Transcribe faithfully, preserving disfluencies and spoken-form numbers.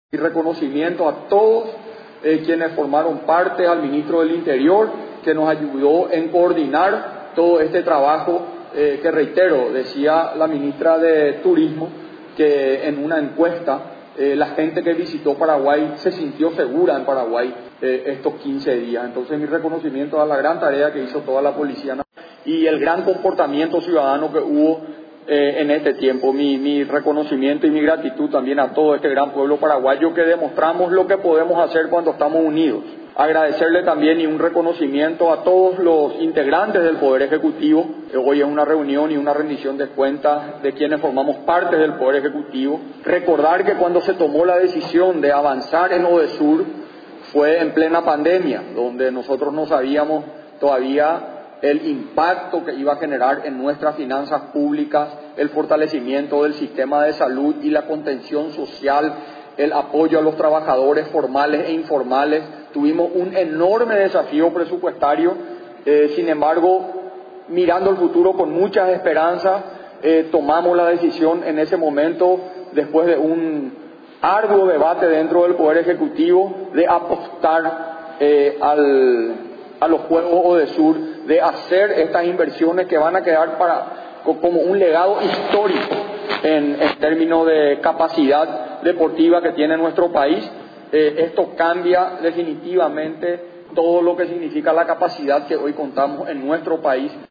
Y reconocimiento a todos eh, quienes formaron parte, al ministro del Interior, que nos ayudó en coordinar todo este trabajo, eh, que reitero, decía la ministra de Turismo, que en una encuesta eh, la gente que visitó Paraguay se sintió segura en Paraguay eh, estos quince días. Entonces mi reconocimiento a la gran tarea que hizo toda la Policía y el gran comportamiento ciudadano que hubo Eh, en este tiempo. Mi, mi reconocimiento y mi gratitud también a todo este gran pueblo paraguayo, que demostramos lo que podemos hacer cuando estamos unidos. Agradecerle también y un reconocimiento a todos los integrantes del Poder Ejecutivo. Hoy es una reunión y una rendición de cuentas de quienes formamos parte del Poder Ejecutivo. Recordar que cuando se tomó la decisión de avanzar en ODESUR fue en plena pandemia, donde nosotros no sabíamos todavía el impacto que iba a generar en nuestras finanzas públicas, el fortalecimiento del sistema de salud y la contención social, el apoyo a los trabajadores formales e informales. Tuvimos un enorme desafío presupuestario, eh, sin embargo, mirando el futuro con muchas esperanzas, eh, tomamos la decisión en ese momento, después de un arduo debate dentro del Poder Ejecutivo, de apostar eh, al, a los Juegos ODESUR, de hacer estas inversiones que van a quedar para, como un legado histórico en, en términos de capacidad deportiva que tiene nuestro país. Eh, esto cambia definitivamente todo lo que significa la capacidad que hoy contamos en nuestro país.